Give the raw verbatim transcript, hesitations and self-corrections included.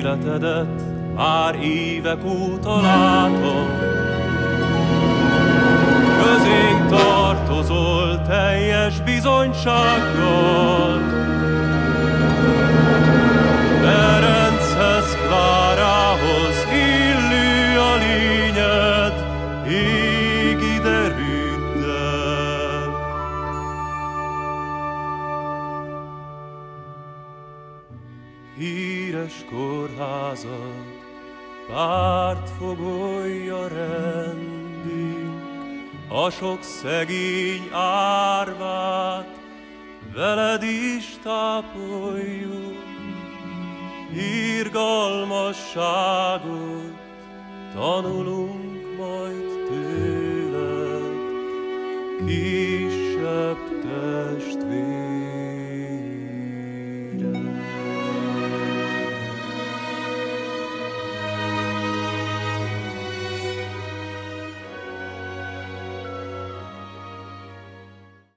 életedet már évek óta látom. Közénk tartozol teljes bizonysággal, Ferenchez, Klárához illő a lényed, égi derűddel. Híres kórházad, pártfogolja rendünk, a sok szegény árvát veled is tápoljuk. Irgalmasságot tanulunk majd tőled, ki